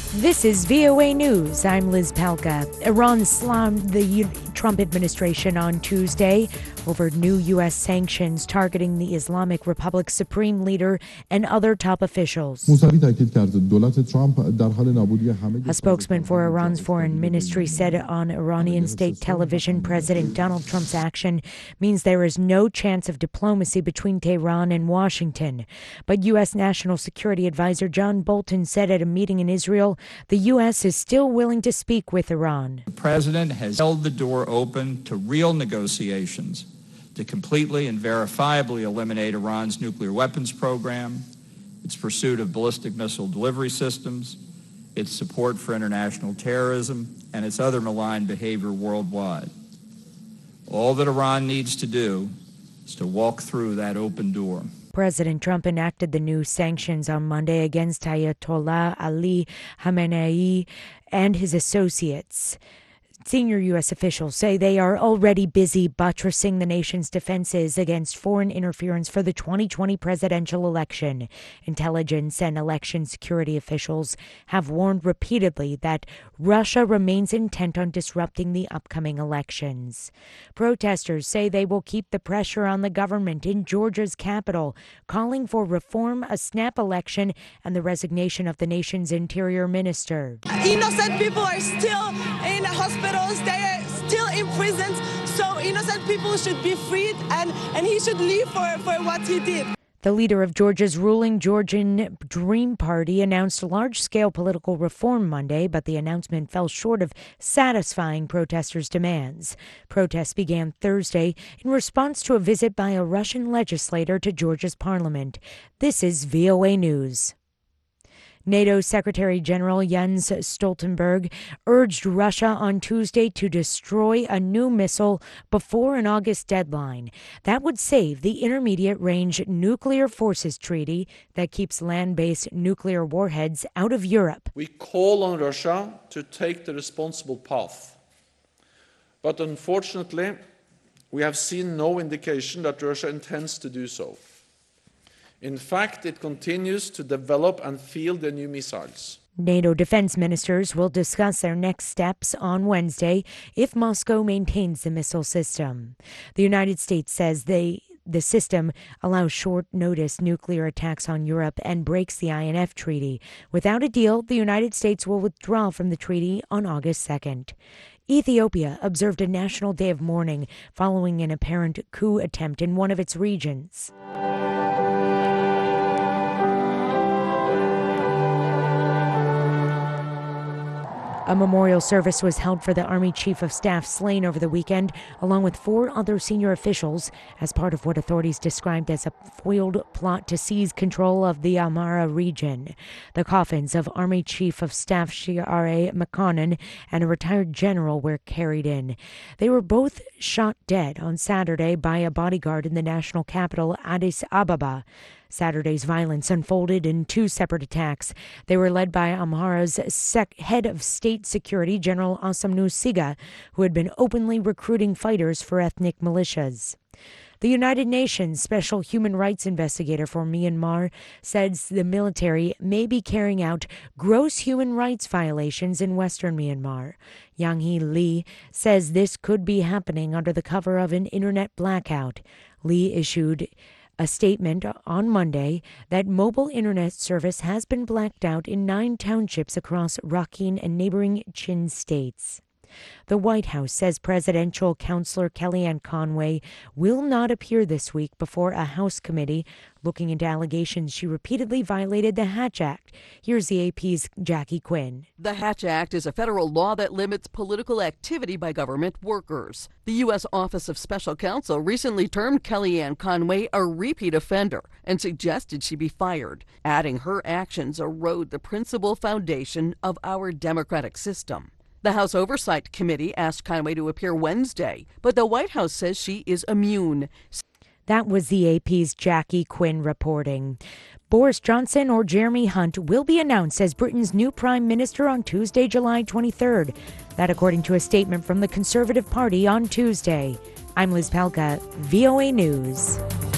This is VOA News. I'm Liz Palka. Iran slammed the Trump administration on Tuesday over new U.S. sanctions targeting the Islamic Republic's supreme leader and other top officials. A spokesman for Iran's foreign ministry said on Iranian state television President Donald Trump's action means there is no chance of diplomacy between Tehran and Washington. But U.S. National Security Advisor John Bolton said at a meeting in Israel the U.S. is still willing to speak with Iran. The president has held the door open to real negotiations to completely and verifiably eliminate Iran's nuclear weapons program, its pursuit of ballistic missile delivery systems, its support for international terrorism, and its other malign behavior worldwide. All that Iran needs to do is to walk through that open door. President Trump enacted the new sanctions on Monday against Ayatollah Ali Khamenei and his associates. Senior U.S. officials say they are already busy buttressing the nation's defenses against foreign interference for the 2020 presidential election. Intelligence and election security officials have warned repeatedly that Russia remains intent on disrupting the upcoming elections. Protesters say they will keep the pressure on the government in Georgia's capital, calling for reform, a snap election, and the resignation of the nation's interior minister. Innocent people are still in hospitals. They are still in prisons, so innocent people should be freed, and he should leave for what he did. The leader of Georgia's ruling Georgian Dream Party announced large-scale political reform Monday, but the announcement fell short of satisfying protesters' demands. Protests began Thursday in response to a visit by a Russian legislator to Georgia's parliament. This is VOA News. NATO Secretary General Jens Stoltenberg urged Russia on Tuesday to destroy a new missile before an August deadline. That would save the Intermediate-Range Nuclear Forces Treaty that keeps land-based nuclear warheads out of Europe. We call on Russia to take the responsible path. But unfortunately, we have seen no indication that Russia intends to do so. In fact, it continues to develop and field the new missiles. NATO defense ministers will discuss their next steps on Wednesday if Moscow maintains the missile system. The United States says the system allows short-notice nuclear attacks on Europe and breaks the INF Treaty. Without a deal, the United States will withdraw from the treaty on August 2nd. Ethiopia observed a national day of mourning following an apparent coup attempt in one of its regions. A memorial service was held for the Army Chief of Staff slain over the weekend, along with 4 other senior officials, as part of what authorities described as a foiled plot to seize control of the Amhara region. The coffins of Army Chief of Staff Shira Makonnen and a retired general were carried in. They were both shot dead on Saturday by a bodyguard in the national capital, Addis Ababa. Saturday's violence unfolded in 2 separate attacks. They were led by Amhara's head of state security, General Asamnu Siga, who had been openly recruiting fighters for ethnic militias. The United Nations Special Human Rights Investigator for Myanmar says the military may be carrying out gross human rights violations in western Myanmar. Yang Hee Lee says this could be happening under the cover of an internet blackout. Lee issued a statement on Monday that mobile internet service has been blacked out in 9 townships across Rakhine and neighboring Chin states. The White House says presidential counselor Kellyanne Conway will not appear this week before a House committee looking into allegations she repeatedly violated the Hatch Act. Here's the AP's Jackie Quinn. The Hatch Act is a federal law that limits political activity by government workers. The U.S. Office of Special Counsel recently termed Kellyanne Conway a repeat offender and suggested she be fired, adding her actions erode the principal foundation of our democratic system. The House Oversight Committee asked Conway to appear Wednesday, but the White House says she is immune. That was the AP's Jackie Quinn reporting. Boris Johnson or Jeremy Hunt will be announced as Britain's new Prime Minister on Tuesday, July 23rd. That according to a statement from the Conservative Party on Tuesday. I'm Liz Palka, VOA News.